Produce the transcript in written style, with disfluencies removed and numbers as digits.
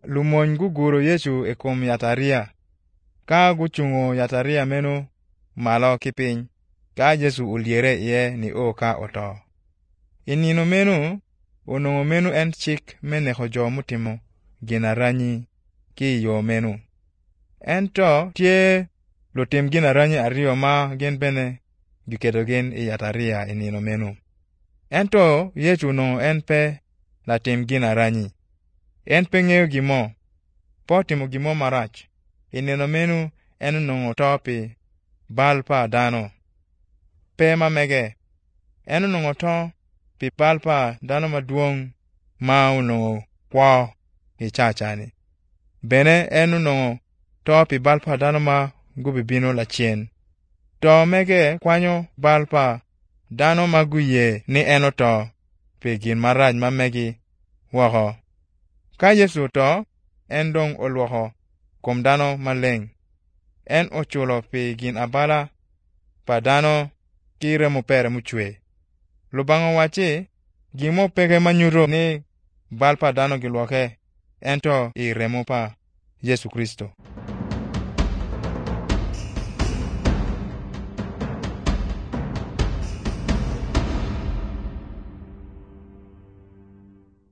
lumony guguro Yesu e kom yataria, ka guchung'o yataria meno malo kipiny, ka Yesu oliere iye ni ka oto. Inino meno onong'o meno en chik meneko jo mutimo gina ranyi ki yo meno. Ento tie lutim gina ranyi ariyo ma gin bene giketo gin i yataria inino meno. Ento Yesu no en pe latim gina ranyi. En pe ng'eyo gimo, po timo gimo marach. Inino meno en nong'o to pi bal pa dano. Pe mamege, en nong'o to pi bal pa dano maduong' ma onong'o kwo i cacani. Bene en nong'o to pi bal pa dano ma gubibino lachien. To mege kwanyo bal pa dano ma guyie ni en oto pi gin marach ma megi woko. Ka Yesu to, en dong olwoko kom dano maleng'. En ochulo pi gin abala pa dano ki remo pere mochwe. Lubang'o wachi, gimo pege manyuto ni bal pa dano gilwoke, ento i remo pa Yesu Kristo.